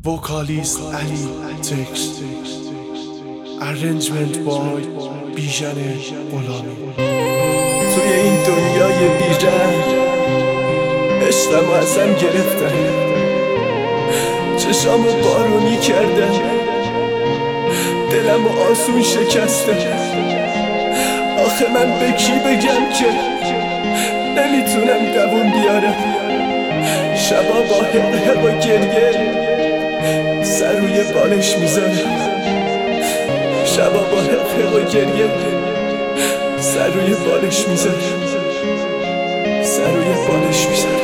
Vocalist Ali Text Arrangement by بیژن غلامی. توی این دنیای بی‌رحم عشقمو ازم گرفتن، چشامو بارونی کردن، دلمو آسون شکستن. آخه من به کی بگم که نمیتونم دووم بیارم؟ شبا با حق و گریه سر روی بالش میذارم، شبا با حق و گریه سر روی بالش میذارم، سر روی بالش میذارم.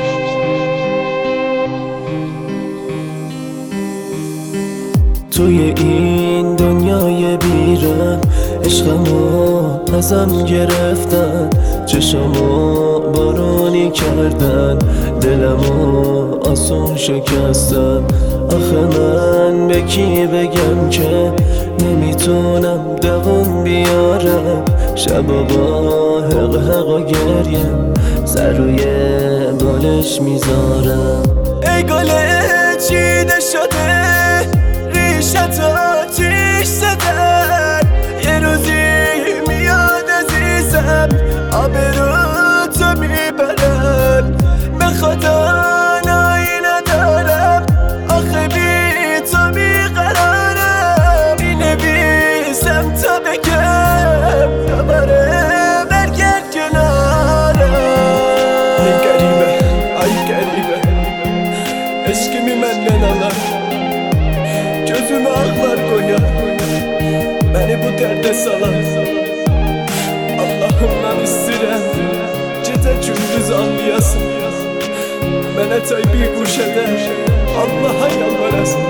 توی این دنیای بیرم عشقمو ازم گرفتن، چشمو بارونی کردن، دلمو آسون شکستن. آخه من به کی بگم که نمیتونم دووم بیارم؟ شبا با حق و گریه سر روی بالش میذارم. ای گل چیده شده ریشت آتیش زدن، یه روزی میاد عزیزم آبرو تو میبرن. به خدا نایی ندارم، آخه بی تو بیقرارم. مینویسم تا بگم دوباره برگرد کنارم. ای گریبه ای گریبه eşkimi menden alan, gözümü aklar koyar, beni bu derde salan. Allah'ımdan istirem gece gündüz anlayasın, mənə tay bir quş eder, Allah'a yalvarasın.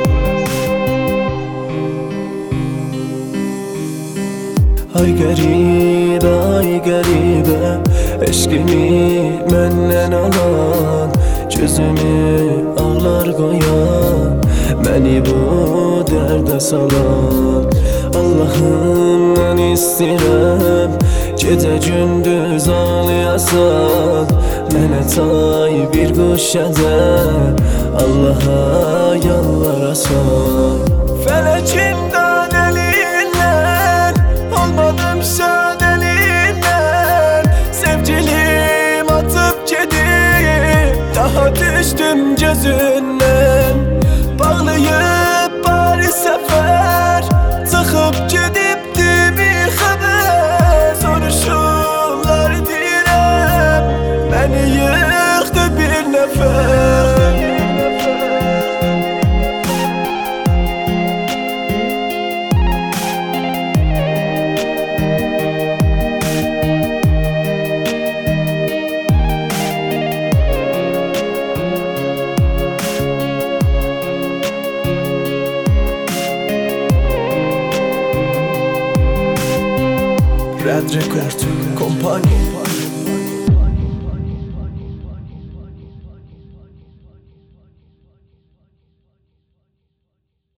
Ay qəribə, eşqimi məndən alan, gözümü ağlar qoyan, məni bu dərdə salan. Allahımdan istirəm gecə gündüz ağlayasan, mənə tay bir quş ədər, Allaha yalvarasan. Fələkimdən elindən olmadım şad elindən, sevgilim atıp gedib daha düştüm gözündən. Bağlayıb bari səfər çıxıb gedibdi bir xəbər, soruşurlar deyirəm məni yıxdı bir nəfər. Red Record Company